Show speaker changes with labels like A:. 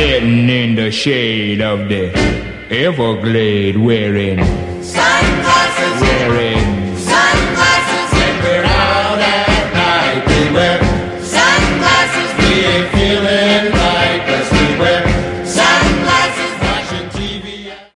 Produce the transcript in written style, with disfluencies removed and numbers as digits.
A: Sitting in the shade of the Everglade wearing
B: sunglasses,
A: wearing